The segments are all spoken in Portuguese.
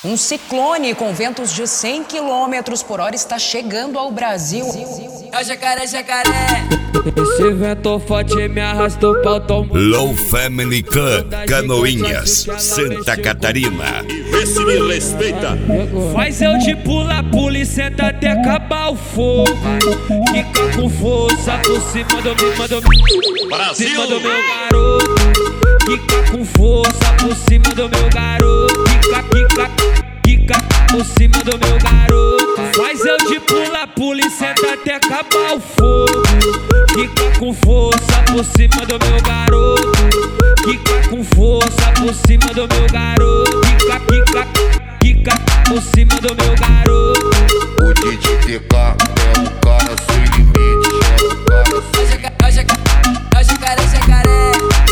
Um ciclone com ventos de 100 km por hora está chegando ao Brasil. É o jacaré, jacaré. Esse vento forte me arrastou pra o Low Family Club, Canoinhas, Santa Catarina. E vê se me respeita. Faz eu de pula, pula e senta até acabar o fogo. Fica com força por cima do meu, Brasil. cima do meu garoto. Fica com força por cima do meu garoto. Fica por cima do meu garoto. Faz eu de pula, pula e senta até acabar o fogo. Fica com força por cima do meu garoto. Fica com força por cima do meu garoto. Fica por cima do meu garoto. O DJ TK é um cara sem limite. É o jacaré, jacaré.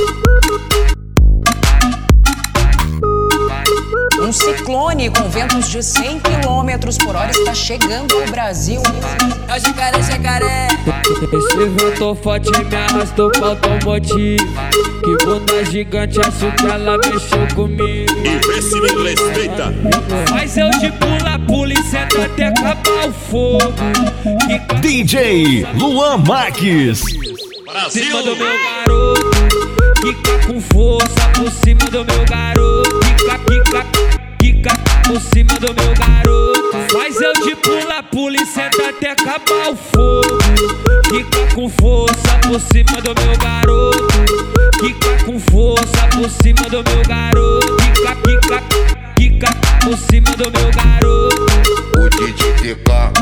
Um ciclone com ventos de 100 km por hora está chegando ao Brasil. É o jacaré, jacaré. Esse vento forte me arrastou pra automotivo. Que bunda gigante, acho que ela mexeu comigo. E vê se me respeita. Faz eu de pula, pula e senta até acabar o fogo. Fica DJ Luan Marques. Brasil. cima do meu garoto. Fica com força por cima do meu garoto. Fica por cima do meu garoto. Faz eu de pula, pula e senta até acabar o fogo. Fica com força por cima do meu garoto. Fica com força por cima do meu garoto. Fica por cima do meu garoto. O DJ TK